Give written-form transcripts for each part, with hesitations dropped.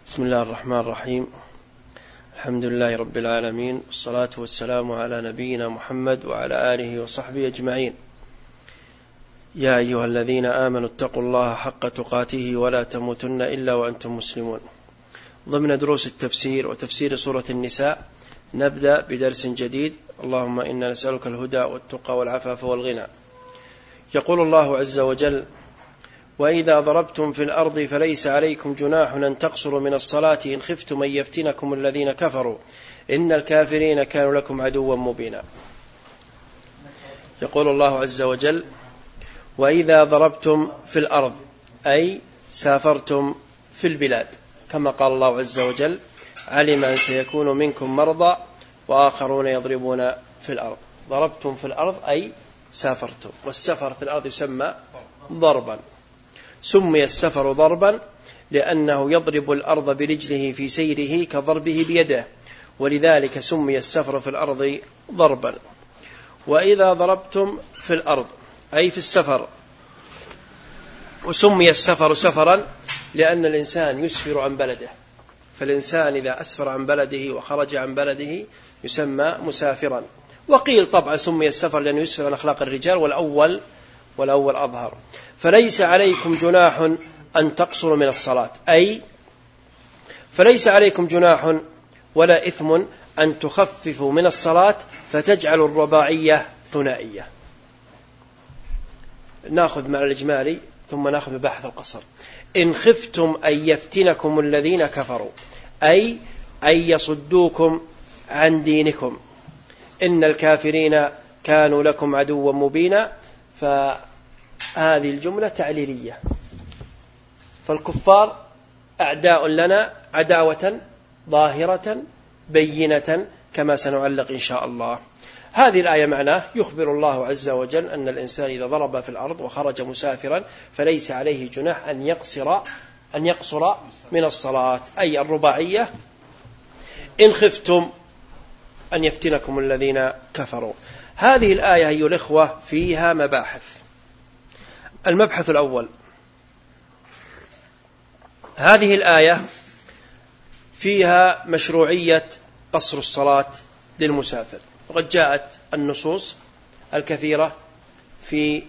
بسم الله الرحمن الرحيم. الحمد لله رب العالمين، والصلاة والسلام على نبينا محمد وعلى آله وصحبه أجمعين. يا أيها الذين آمنوا اتقوا الله حق تقاته ولا تموتن إلا وأنتم مسلمون. ضمن دروس التفسير وتفسير سورة النساء نبدأ بدرس جديد. اللهم إنا نسألك الهدى والتقى والعفاف والغنى. يقول الله عز وجل: وإذا ضربتم في الأرض فليس عليكم جناح أن تقصروا من الصلاة إن خفتم أن يفتنكم الذين كفروا إن الكافرين كانوا لكم عدوا مبينا. يقول الله عز وجل: وإذا ضربتم في الأرض أي سافرتم في البلاد، كما قال الله عز وجل: علم أن سيكون منكم مرضى وآخرون يضربون في الأرض. ضربتم في الأرض أي سافرتم، والسفر في الأرض يسمى ضربا. سمي السفر ضربا لأنه يضرب الأرض برجله في سيره كضربه بيده، ولذلك سمي السفر في الأرض ضربا. وإذا ضربتم في الأرض أي في السفر. وسمي السفر سفرا لأن الإنسان يسفر عن بلده، فالإنسان إذا أسفر عن بلده وخرج عن بلده يسمى مسافرا. وقيل طبعا سمي السفر لأنه يسفر عن أخلاق الرجال، والأول أظهر. فليس عليكم جناح أن تقصروا من الصلاة، أي فليس عليكم جناح ولا إثم أن تخففوا من الصلاة فتجعلوا الرباعية ثنائية. نأخذ مع الإجمالي ثم نأخذ ببحث القصر. إن خفتم أن يفتنكم الذين كفروا أي أن يصدوكم عن دينكم، إن الكافرين كانوا لكم عدوا مبينا. فهذه الجملة تعليلية، فالكفار أعداء لنا عداوة ظاهرة بينة كما سنعلق إن شاء الله. هذه الآية معناه يخبر الله عز وجل أن الإنسان إذا ضرب في الأرض وخرج مسافرا فليس عليه جناح أن يقصر من الصلاة، أي الرباعية. إن خفتم أن يفتنكم الذين كفروا. هذه الآية أيها الإخوة فيها مباحث. المبحث الأول: هذه الآية فيها مشروعية قصر الصلاة للمسافر، وقد جاءت النصوص الكثيرة في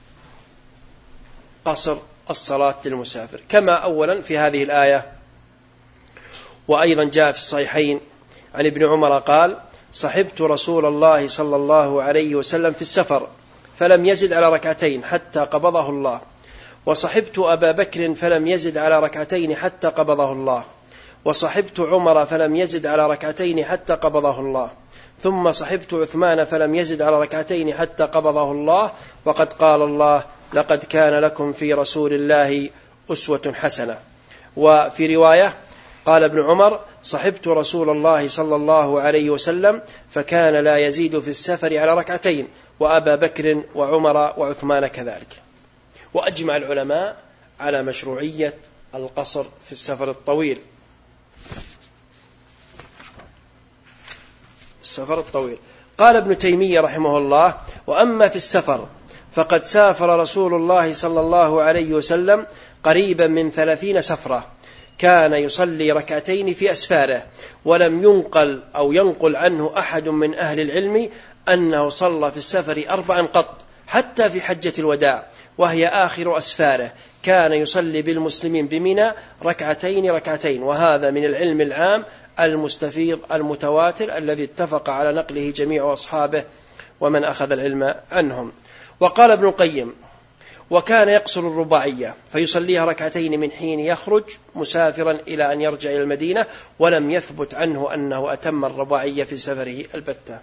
قصر الصلاة للمسافر، كما أولا في هذه الآية. وأيضا جاء في الصحيحين عن ابن عمر قال: صحبت رسول الله صلى الله عليه وسلم في السفر فلم يزد على ركعتين حتى قبضه الله، وصحبت أبا بكر فلم يزد على ركعتين حتى قبضه الله، وصحبت عمر فلم يزد على ركعتين حتى قبضه الله، ثم صحبت عثمان فلم يزد على ركعتين حتى قبضه الله. وقد قال الله: لقد كان لكم في رسول الله أسوة حسنة. وفي رواية قال ابن عمر: صحبت رسول الله صلى الله عليه وسلم فكان لا يزيد في السفر على ركعتين، وأبا بكر وعمر وعثمان كذلك. وأجمع العلماء على مشروعية القصر في السفر الطويل. قال ابن تيمية رحمه الله: وأما في السفر فقد سافر رسول الله صلى الله عليه وسلم قريبا من 30 سفرة، كان يصلي ركعتين في أسفاره، ولم ينقل عنه أحد من أهل العلم أنه صلى في السفر 4 قط، حتى في حجة الوداع وهي آخر أسفاره كان يصلي بالمسلمين بمنى ركعتين. وهذا من العلم العام المستفيض المتواتر الذي اتفق على نقله جميع أصحابه ومن أخذ العلم عنهم. وقال ابن القيم: وكان يقصر الرباعية فيصليها ركعتين من حين يخرج مسافرا إلى أن يرجع إلى المدينة، ولم يثبت عنه أنه أتم الرباعية في سفره البتة.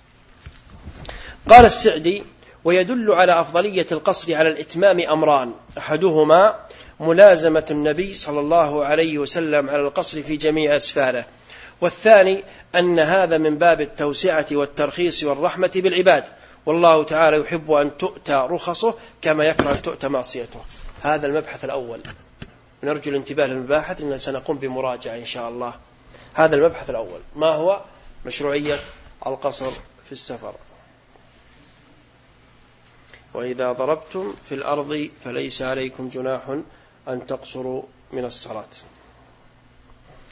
قال السعدي: ويدل على أفضلية القصر على الإتمام أمران: أحدهما ملازمة النبي صلى الله عليه وسلم على القصر في جميع أسفاره، والثاني أن هذا من باب التوسعة والترخيص والرحمة بالعباد، والله تعالى يحب أن تؤتى رخصه كما يكره أن تؤتى معصيته. هذا المبحث الأول. نرجو الانتباه للمباحث لأننا سنقوم بمراجعة إن شاء الله. هذا المبحث الأول: ما هو مشروعية القصر في السفر. وإذا ضربتم في الأرض فليس عليكم جناح أن تقصروا من الصلاة.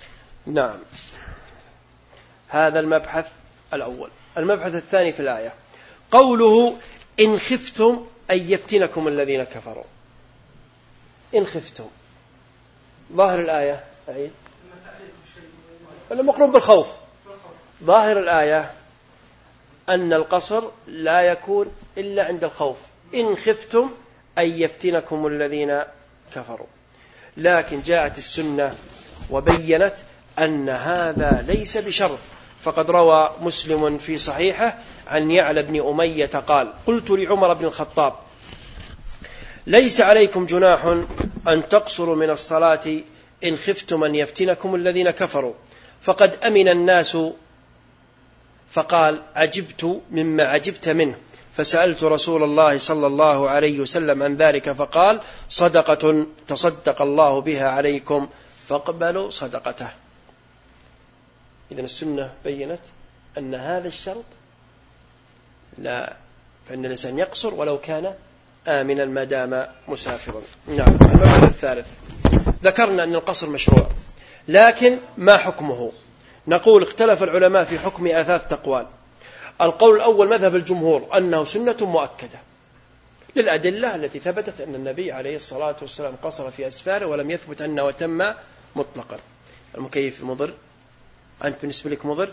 نعم. هذا المبحث الأول. المبحث الثاني في الآية قوله إن خفتم أن يفتنكم الذين كفروا. إن خفتم، ظاهر الآية أعيد ولا مقرون بالخوف؟ ظاهر الآية أن القصر لا يكون إلا عند الخوف. إن خفتم أن يفتنكم الذين كفروا. لكن جاءت السنة وبينت أن هذا ليس بشرط. فقد روى مسلم في صحيحه عن يعلى بن أمية قال قلت لعمر بن الخطاب ليس عليكم جناح أن تقصروا من الصلاة إن خفتم أن يفتنكم الذين كفروا فقد أمن الناس. فقال عجبت مما عجبت منه فسألت رسول الله صلى الله عليه وسلم عن ذلك فقال صدقة تصدق الله بها عليكم فاقبلوا صدقته. إذن السنة بيّنت أن هذا الشرط لا، فإن الإنسان يقصر ولو كان آمنا ما دام مسافرا. نعم. المبحث الثالث ذكرنا أن القصر مشروع، لكن ما حكمه؟ نقول اختلف العلماء في حكم 3 أقوال. القول الأول مذهب الجمهور أنه سنة مؤكدة للأدلة التي ثبتت أن النبي عليه الصلاة والسلام قصر في أسفاره ولم يثبت أنه تم مطلقا. المكيف مضر؟ أنت بالنسبة لك مضر؟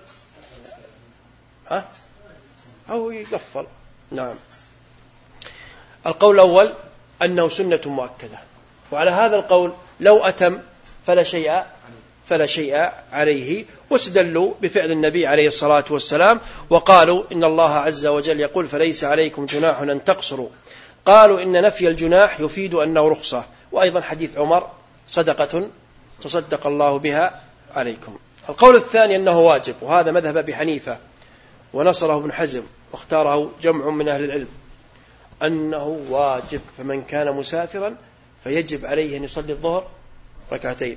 أو يقفل؟ نعم. القول الأول أنه سنة مؤكدة، وعلى هذا القول لو أتم فلا شيء عليه، واستدلوا بفعل النبي عليه الصلاة والسلام وقالوا إن الله عز وجل يقول فليس عليكم جناح أن تقصروا. قالوا إن نفي الجناح يفيد أنه رخصة، وأيضا حديث عمر صدقة تصدق الله بها عليكم. القول الثاني أنه واجب، وهذا مذهب أبي حنيفة ونصره ابن حزم واختاره جمع من أهل العلم أنه واجب، فمن كان مسافرا فيجب عليه أن يصلي الظهر 2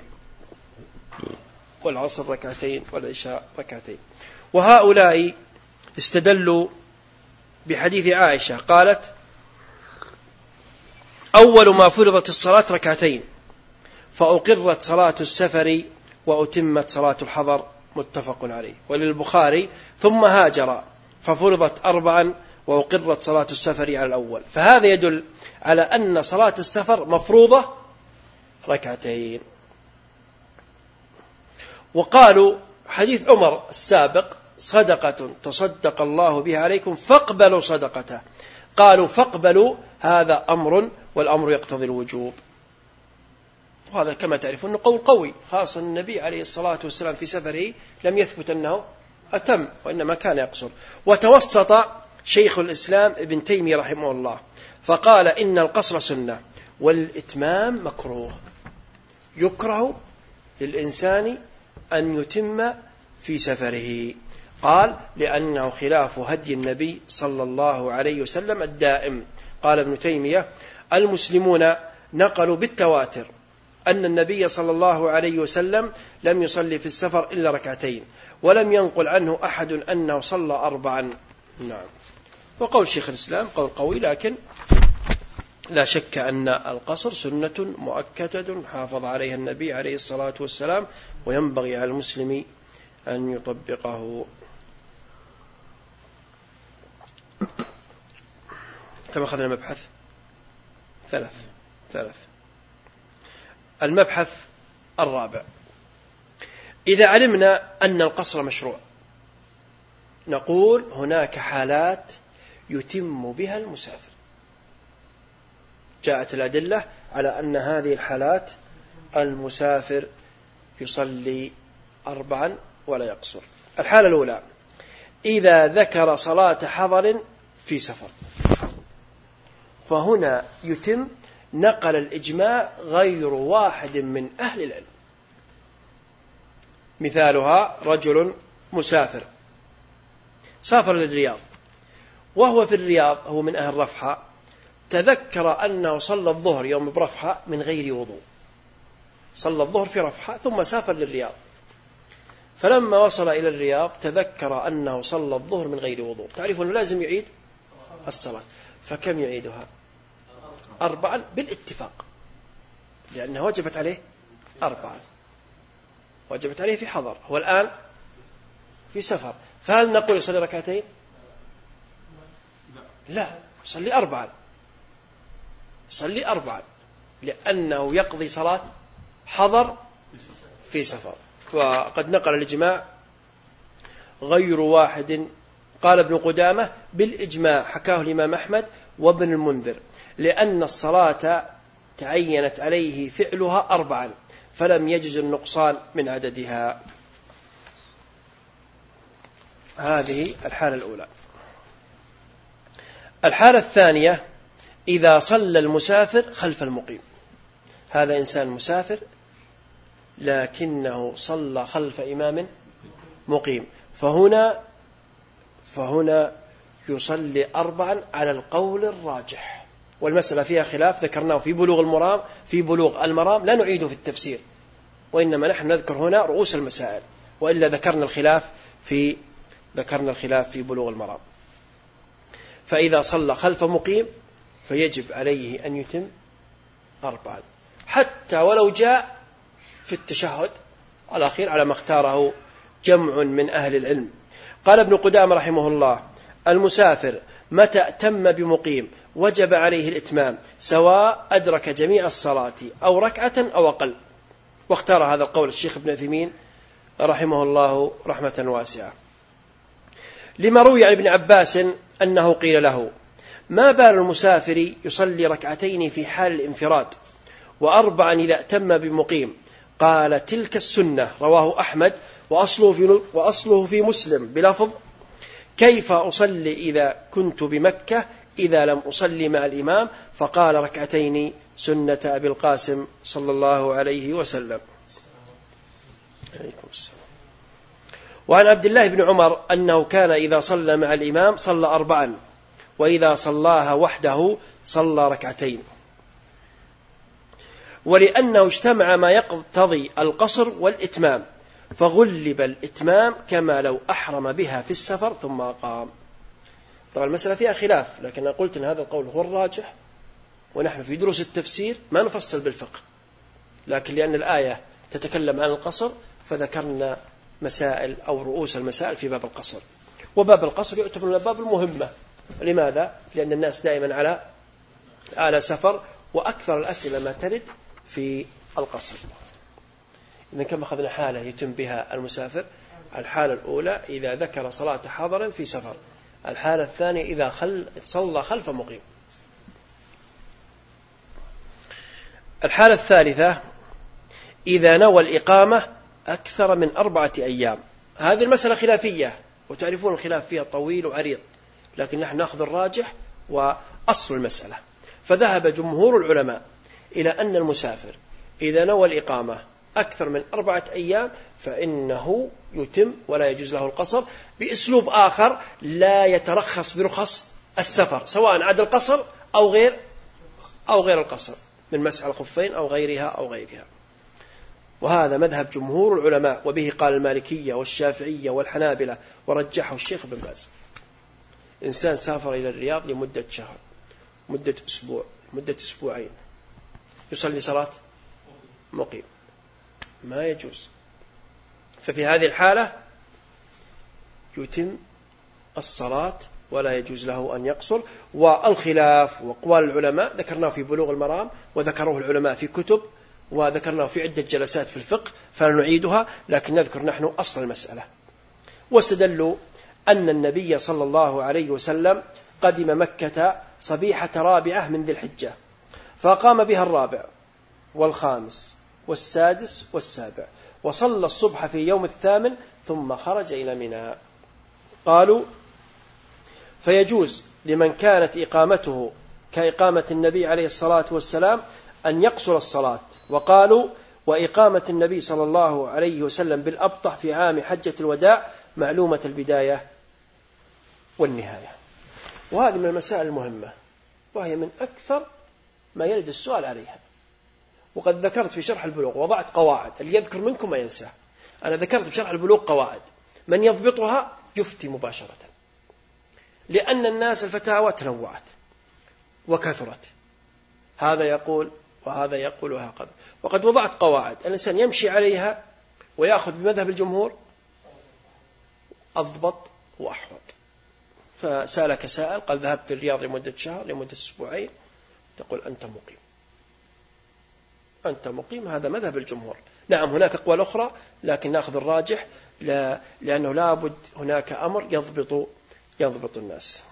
والعصر 2 والعشاء 2. وهؤلاء استدلوا بحديث عائشة قالت أول ما فرضت الصلاة 2 فأقرت صلاة السفر وأتمت صلاة الحضر متفق عليه. وللبخاري ثم هاجر ففرضت 4 وأقرت صلاة السفر على الأول. فهذا يدل على أن صلاة السفر مفروضة 2. وقالوا حديث عمر السابق صدقة تصدق الله بها عليكم فاقبلوا صدقته. قالوا فاقبلوا هذا أمر، والأمر يقتضي الوجوب، وهذا كما تعرفون قول قوي، خاصة النبي عليه الصلاة والسلام في سفره لم يثبت أنه أتم وإنما كان يقصر. وتوسط شيخ الإسلام ابن تيمية رحمه الله فقال إن القصر سنة والإتمام مكروه، يكره للإنسان أن يتم في سفره. قال لأنه خلاف هدي النبي صلى الله عليه وسلم الدائم. قال ابن تيمية المسلمون نقلوا بالتواتر أن النبي صلى الله عليه وسلم لم يصلي في السفر إلا 2 ولم ينقل عنه أحد أنه صلى 4. نعم. وقول شيخ الإسلام قول قوي، لكن لا شك أن القصر سنة مؤكدة حافظ عليها النبي عليه الصلاة والسلام، وينبغي على المسلم أن يطبقه. كما أخذنا المبحث 3. المبحث الرابع إذا علمنا أن القصر مشروع نقول هناك حالات يتم بها المسافر. جاءت الأدلة على أن هذه الحالات المسافر يصلي 4 ولا يقصر. الحالة الأولى إذا ذكر صلاة حضر في سفر، فهنا يتم نقل الإجماع غير واحد من أهل العلم. مثالها رجل مسافر سافر للرياض وهو في الرياض، هو من أهل رفحة، تذكر أنه صلى الظهر يوم برفحة من غير وضوء، صلى الظهر في رفحة ثم سافر للرياض، فلما وصل إلى الرياض تذكر أنه صلى الظهر من غير وضوء. تعرفون لازم يعيد الصلاة، فكم يعيدها؟ 4 بالاتفاق، لأنها وجبت عليه 4. وجبت عليه في حضر، هو الآن في سفر، فهل نقول يصلي ركعتين؟ لا، يصلي أربعا لأنه يقضي صلاة حضر في سفر. وقد نقل الإجماع غير واحد، قال ابن قدامة بالإجماع، حكاه الإمام أحمد وابن المنذر، لأن الصلاة تعينت عليه فعلها 4 فلم يجز النقصان من عددها. هذه الحالة الأولى. الحالة الثانية إذا صلى المسافر خلف المقيم. هذا إنسان مسافر لكنه صلى خلف إمام مقيم، فهنا يصلي 4 على القول الراجح، والمسألة فيها خلاف ذكرناه في بلوغ المرام، لا نعيده في التفسير، وإنما نحن نذكر هنا رؤوس المسائل، وإلا ذكرنا الخلاف في بلوغ المرام. فإذا صلى خلف مقيم فيجب عليه أن يتم 4 حتى ولو جاء في التشهد الأخير على ما اختاره جمع من أهل العلم. قال ابن قدامة رحمه الله: المسافر متى أتم بمقيم وجب عليه الإتمام سواء أدرك جميع الصلاة أو ركعة أو أقل. واختار هذا القول الشيخ ابن عثيمين رحمه الله رحمة واسعة، لما روي عن ابن عباس أنه قيل له: ما بال المسافر يصلي 2 في حال الانفراد و4 إذا أتم بمقيم؟ قال: تلك السنة، رواه أحمد وأصله في مسلم بلفظ: كيف أصلي إذا كنت بمكة إذا لم أصلي مع الإمام؟ فقال: 2 سنة أبي القاسم صلى الله عليه وسلم. عليكم السلام. وعن عبد الله بن عمر أنه كان إذا صلى مع الإمام صلى 4 وإذا صلاها وحده صلى 2. ولأنه اجتمع ما يقتضي القصر والإتمام فغلب الإتمام كما لو أحرم بها في السفر ثم قام. طبعا المسألة فيها خلاف، لكن قلت أن هذا القول هو الراجح، ونحن في دروس التفسير ما نفصل بالفقه، لكن لأن الآية تتكلم عن القصر فذكرنا مسائل أو رؤوس المسائل في باب القصر. وباب القصر يعتبر من الباب المهمة. لماذا؟ لأن الناس دائما على سفر، وأكثر الأسئلة ما ترد في القصر. إذن كم أخذنا حالة يتم بها المسافر؟ الحالة الأولى إذا ذكر صلاة حضر في سفر، الحالة الثانية إذا صلى خلف مقيم. الحالة الثالثة إذا نوى الإقامة أكثر من 4 أيام. هذه المسألة خلافية، وتعرفون الخلاف فيها طويل وعريض، لكن نحن نأخذ الراجح وأصل المسألة. فذهب جمهور العلماء إلى أن المسافر إذا نوى الإقامة أكثر من 4 أيام فإنه يتم ولا يجوز له القصر، بأسلوب آخر لا يترخص برخص السفر، سواء عاد القصر أو غير القصر، من مسح الخفين أو غيرها. وهذا مذهب جمهور العلماء، وبه قال المالكية والشافعية والحنابلة، ورجحه الشيخ بن باز. إنسان سافر إلى الرياض لمدة شهر، مدة أسبوع، مدة أسبوعين، يصلي صلاة مقيم، ما يجوز. ففي هذه الحالة يتم الصلاة ولا يجوز له أن يقصر. والخلاف وأقوال العلماء ذكرناه في بلوغ المرام، وذكروه العلماء في كتب، وذكرناه في عدة جلسات في الفقه، فلا نعيدها، لكن نذكر نحن أصل المسألة. واستدلوا أن النبي صلى الله عليه وسلم قدم مكة صبيحة 4 من ذي الحجة، فقام بها 4 والخامس والسادس والسابع، وصلى الصبح في يوم 8 ثم خرج إلى منى. قالوا: فيجوز لمن كانت إقامته كإقامة النبي عليه الصلاة والسلام أن يقصر الصلاة. وقالوا: وإقامة النبي صلى الله عليه وسلم بالأبطح في عام حجة الوداع معلومة البداية والنهاية. وهذه من المسائل المهمة، وهي من أكثر ما يرد السؤال عليها. وقد ذكرت في شرح البلوغ، وضعت قواعد، اللي يذكر منكم ما ينساه. أنا ذكرت في شرح البلوغ قواعد من يضبطها يفتي مباشرة، لأن الناس الفتاوى تنوعت وكثرت، هذا يقول وهذا يقول وهكذا. وقد وضعت قواعد الإنسان يمشي عليها ويأخذ بمذهب الجمهور أضبط وأحوط. فسألك سائل قال ذهبت الرياض لمدة شهر لمدة أسبوعين، تقول أنت مقيم، أنت مقيم، هذا مذهب الجمهور. نعم هناك أقوال أخرى لكن نأخذ الراجح، لأنه لابد هناك أمر يضبط الناس.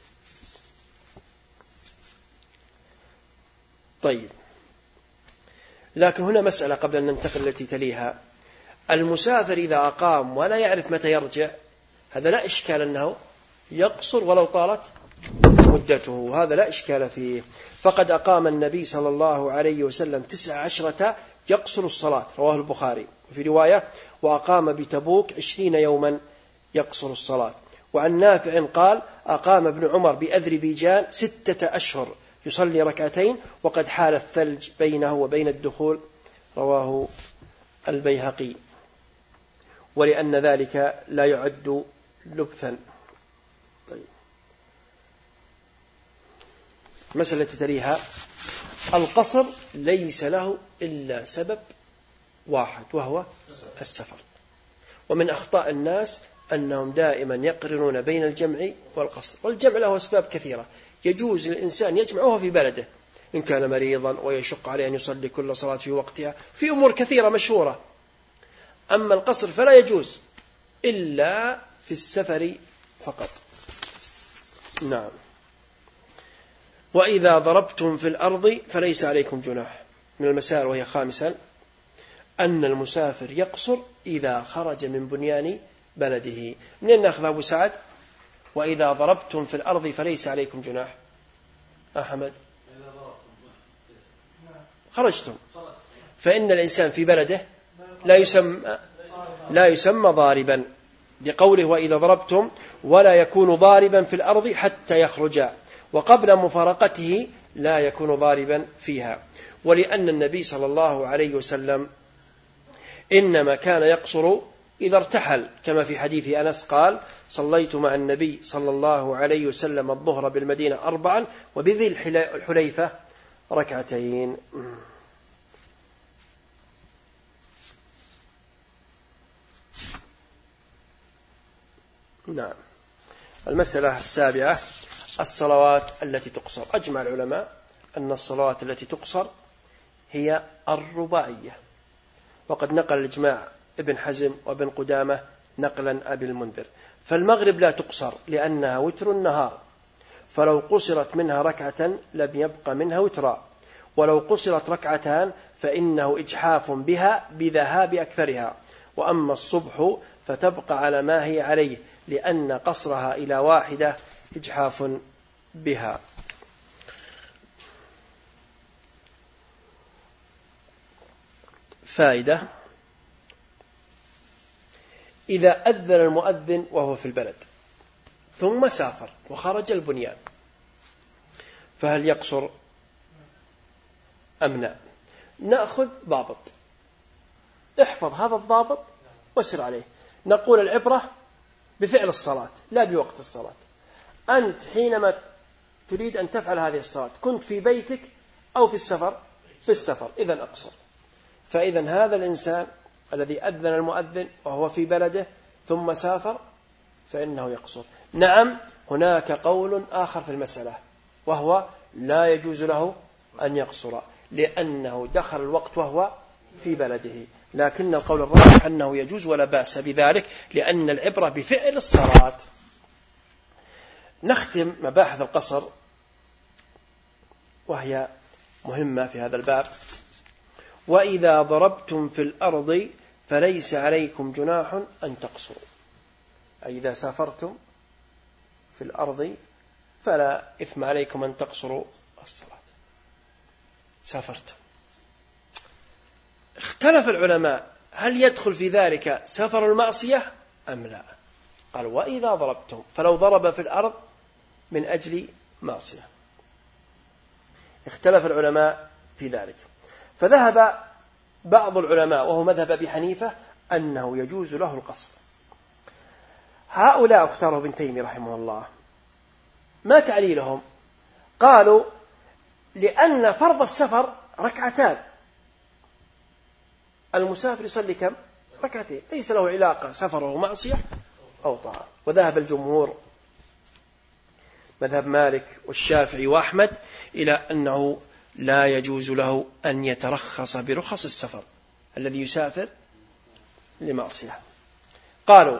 طيب، لكن هنا مسألة قبل أن ننتقل التي تليها. المسافر إذا أقام ولا يعرف متى يرجع، هذا لا إشكال أنه يقصر ولو طالت مدته، هذا لا إشكال فيه. فقد أقام النبي صلى الله عليه وسلم 19 يقصر الصلاة، رواه البخاري. وفي رواية وأقام بتبوك 20 يوما يقصر الصلاة. وعن نافع قال أقام ابن عمر بأذربيجان 6 أشهر يصلي ركعتين وقد حال الثلج بينه وبين الدخول، رواه البيهقي، ولأن ذلك لا يعد لبثا. طيب، المسألة التي تليها: القصر ليس له إلا سبب واحد وهو السفر. ومن أخطاء الناس أنهم دائما يقرنون بين الجمع والقصر، والجمع له أسباب كثيرة. يجوز للإنسان يجمعه في بلده إن كان مريضا ويشق عليه أن يصلي كل صلاة في وقتها، في أمور كثيرة مشهورة. أما القصر فلا يجوز إلا في السفر فقط. نعم. وإذا ضربتم في الأرض فليس عليكم جناح. من المسائل وهي خامسا أن المسافر يقصر إذا خرج من بنيان بلده. منين نأخذ أبو سعد؟ وإذا ضربتم في الأرض فليس عليكم جناح. أحمد؟ خرجتم، فإن الإنسان في بلده لا يسمى ضاربا، لقوله وإذا ضربتم، ولا يكون ضاربا في الأرض حتى يخرج، وقبل مفارقته لا يكون ضاربا فيها. ولأن النبي صلى الله عليه وسلم إنما كان يقصر إذا ارتحل، كما في حديث أنس قال صليت مع النبي صلى الله عليه وسلم الظهر بالمدينة 4 وبذي الحليفة 2. نعم. المسألة 7: الصلوات التي تقصر. أجمع العلماء أن الصلوات التي تقصر هي الرباعية، وقد نقل الإجماع ابن حزم وابن قدامة نقلا أبي المنذر. فالمغرب لا تقصر لأنها وتر النهار، فلو قصرت منها ركعة لم يبق منها وترا، ولو قصرت ركعتان فإنه إجحاف بها بذهاب أكثرها. وأما الصبح فتبقى على ما هي عليه، لأن قصرها إلى 1 إجحاف بها. فائدة: إذا أذن المؤذن وهو في البلد ثم سافر وخرج البنيان، فهل يقصر أم لا؟ نأخذ ضابط، احفظ هذا الضابط واسر عليه. نقول العبرة بفعل الصلاة لا بوقت الصلاة. أنت حينما تريد أن تفعل هذه الصلاة كنت في بيتك أو في السفر؟ في السفر، إذن أقصر. فإذن هذا الإنسان الذي أذن المؤذن وهو في بلده ثم سافر فإنه يقصر. نعم، هناك قول آخر في المسألة، وهو لا يجوز له أن يقصر لأنه دخل الوقت وهو في بلده، لكن القول الراجح أنه يجوز ولا بأس بذلك، لأن العبرة بفعل الصلاة. نختم مباحث القصر وهي مهمة في هذا الباب. وإذا ضربتم في الأرض فليس عليكم جناح أن تقصروا، أي إذا سافرتم في الأرض فلا إثم عليكم أن تقصروا الصلاة. سافرتم، اختلف العلماء هل يدخل في ذلك سفر المعصية أم لا؟ قال وإذا ضربتم، فلو ضرب في الأرض من أجل معصية. اختلف العلماء في ذلك، فذهب بعض العلماء وهو مذهب أبي حنيفة أنه يجوز له القصر. هؤلاء اختاروا ابن تيمية رحمه الله. ما تعليلهم؟ قالوا لأن فرض السفر 2 ركعتان، المسافر يصلي كم؟ ركعتين، ليس له علاقة سفره معصية أو طاعة. وذهب الجمهور مذهب مالك والشافعي وأحمد إلى أنه لا يجوز له أن يترخص برخص السفر الذي يسافر لمعصية. قالوا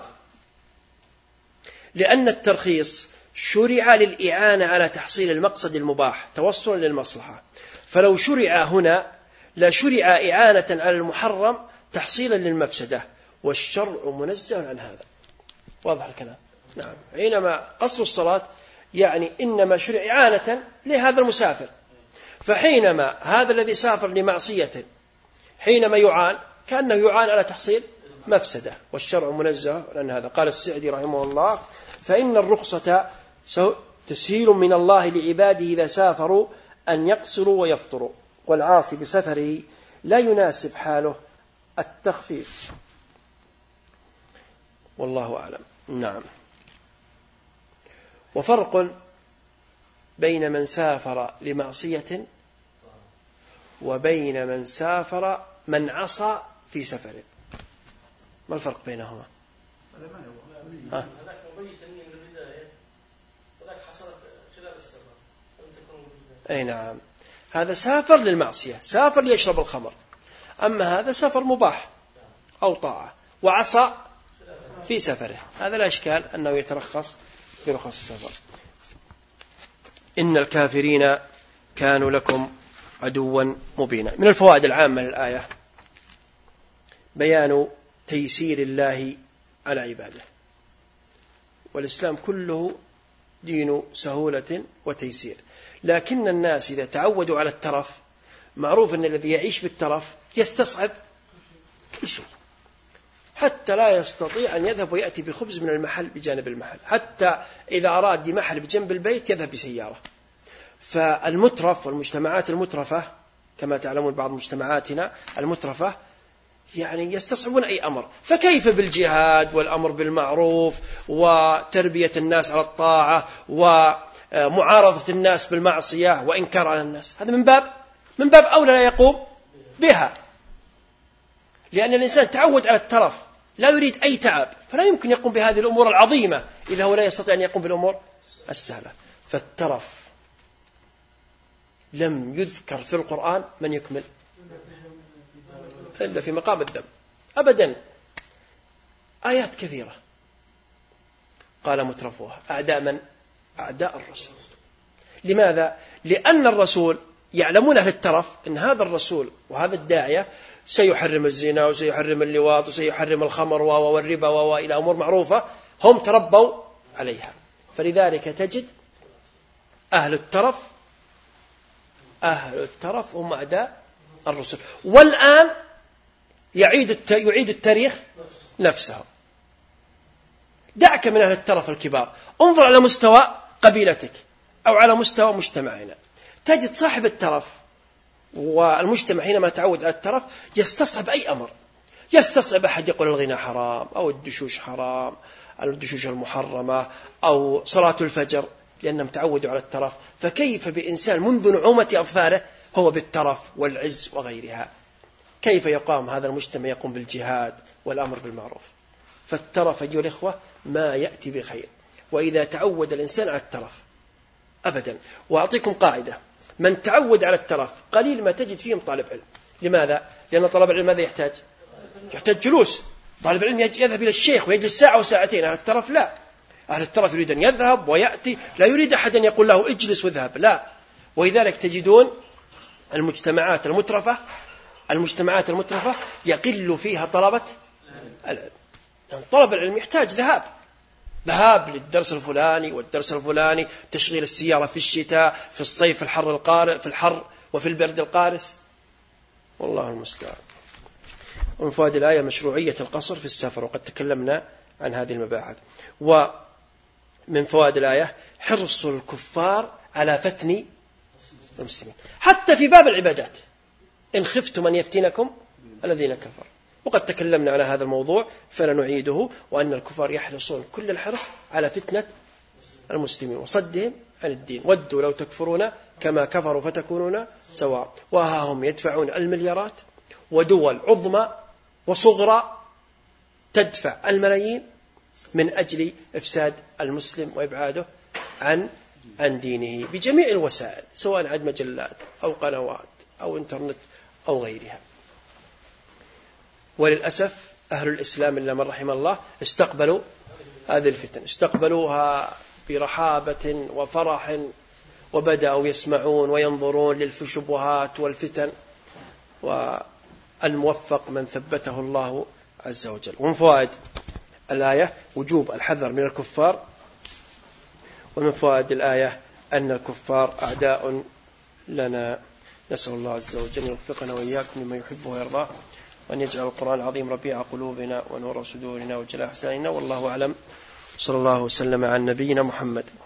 لأن الترخيص شرع للإعانة على تحصيل المقصد المباح توصلا للمصلحة، فلو شرع هنا لا شرع إعانة على المحرم تحصيلا للمفسدة، والشرع منزه عن هذا. واضح الكلام؟ نعم. حينما قصر الصلاة يعني إنما شرع إعانة لهذا المسافر، فحينما هذا الذي سافر لمعصية حينما يعان كأنه يعان على تحصيل مفسدة، والشرع منزه عن هذا. قال السعدي رحمه الله: فإن الرخصة تسهيل من الله لعباده إذا سافروا أن يقصروا ويفطروا، والعاصي بسفره لا يناسب حاله التخفيف، والله أعلم. نعم. وفرق بين من سافر لمعصية وبين من سافر من عصى في سفره. ما الفرق بينهما؟ هذاك مبيت من البداية، وذاك حصلت خلال السفر. أي نعم، هذا سافر للمعصية، سافر ليشرب الخمر، أما هذا سفر مباح أو طاعة وعصى في سفره، هذا لا إشكال أنه يترخص برخص السفر. إن الكافرين كانوا لكم عدوا مبينا. من الفوائد العامة للآية بيان تيسير الله على عباده، والإسلام كله دين سهولة وتيسير، لكن الناس إذا تعودوا على الترف، معروف أن الذي يعيش بالترف يستصعب كل شيء، حتى لا يستطيع أن يذهب ويأتي بخبز من المحل بجانب المحل، حتى إذا أراد محل بجنب البيت يذهب بسيارة. فالمترف والمجتمعات المترفة كما تعلمون بعض مجتمعاتنا المترفة يعني يستصعبون أي أمر، فكيف بالجهاد والأمر بالمعروف وتربية الناس على الطاعة ومعارضة الناس بالمعصية وإنكار على الناس؟ هذا من باب أولى لا يقوم بها، لأن الإنسان تعود على الترف، لا يريد أي تعب، فلا يمكن يقوم بهذه الأمور العظيمة إذا هو لا يستطيع أن يقوم بالأمور السهلة. فالترف لم يذكر في القرآن من يكمل إلا في مقام الذم أبدا. آيات كثيرة قال مترفوها أعداء من؟ أعداء الرسول. لماذا؟ لأن الرسول يعلمون أهل الترف أن هذا الرسول وهذا الداعية سيحرم الزنا وسيحرم اللواط وسيحرم الخمر والربا وإلى أمور معروفة هم تربوا عليها، فلذلك تجد أهل الترف هم أعداء الرسل. والآن يعيد التاريخ نفسه. دعك من أهل الترف الكبار، انظر على مستوى قبيلتك أو على مستوى مجتمعنا، تجد صاحب الترف والمجتمع حينما تعود على الترف يستصعب أي أمر، يستصعب أحد يقول الغنى حرام أو الدشوش حرام، الدشوش المحرمة أو صلاة الفجر، لأنهم تعودوا على الترف. فكيف بإنسان منذ نعومة أظفاره هو بالترف والعز وغيرها؟ كيف يقام هذا المجتمع يقوم بالجهاد والأمر بالمعروف؟ فالترف أيها الإخوة ما يأتي بخير، وإذا تعود الإنسان على الترف أبدا. وأعطيكم قاعدة: من تعود على الترف قليل ما تجد فيهم طالب علم. لماذا؟ لأن طالب العلم ماذا يحتاج جلوس. طالب العلم يذهب إلى الشيخ ويجلس ساعة وساعتين. أهل الترف لا، أهل الترف يريد أن يذهب ويأتي، لا يريد أحد أن يقول له اجلس واذهب، لا. ولذلك تجدون المجتمعات المترفة يقل فيها طلبة العلم. يعني طلب العلم يحتاج ذهاب للدرس الفلاني والدرس الفلاني، تشغيل السيارة في الشتاء، في الصيف، في الحر وفي البرد القارس، والله المستعان. ومن فوائد الآية مشروعية القصر في السفر، وقد تكلمنا عن هذه المباحث. ومن فوائد الآية حرص الكفار على فتن المسلمين حتى في باب العبادات، إن خفتم أن يفتنكم الذين كفروا. وقد تكلمنا على هذا الموضوع فلا نعيده، وأن الكفار يحرصون كل الحرص على فتنة المسلمين وصدهم عن الدين. ودوا لو تكفرون كما كفروا فتكونون سواء. وها هم يدفعون المليارات، ودول عظمى وصغرى تدفع الملايين من أجل إفساد المسلم وإبعاده عن دينه بجميع الوسائل، سواء عن مجلات أو قنوات أو إنترنت أو غيرها. وللأسف أهل الإسلام إلا من رحم الله استقبلوا هذه الفتن، استقبلوها برحابة وفرح، وبدأوا يسمعون وينظرون للشبهات والفتن، والموفق من ثبته الله عز وجل. ومن فوائد الآية وجوب الحذر من الكفار، ومن فوائد الآية أن الكفار أعداء لنا. نسأل الله عز وجل يوفقنا وإياكم لما يحبه ويرضاه، وأن يجعل القرآن العظيم ربيع قلوبنا ونور صدورنا وجلاء أحزاننا. والله أعلم، صلى الله وسلم على نبينا محمد.